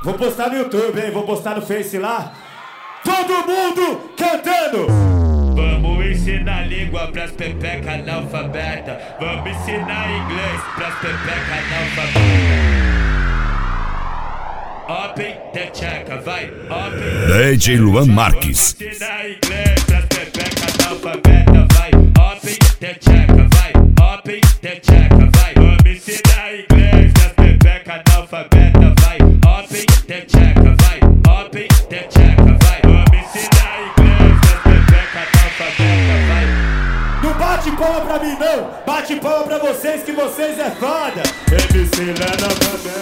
Vou postar no YouTube, hein? Vou postar no Face lá. Todo mundo cantando! Vamos ensinar língua pras pepeca analfabeta. Vamos ensinar inglês pras pepeca analfabeta. Open the checa, vai, open. DJ Luan Marques. Vamos ensinar inglês pras pepeca analfabeta, vai. Open the checa, vai, open the checa, vai. Vamos ensinar inglês pras pepeca analfabeta, vai. Open the checa, vai, open the checa, vai. Vamos ensinar inglês pras pepeca analfabeta, vai. Não bate palma pra mim não, bate palma pra vocês que vocês é foda. MC Lena também.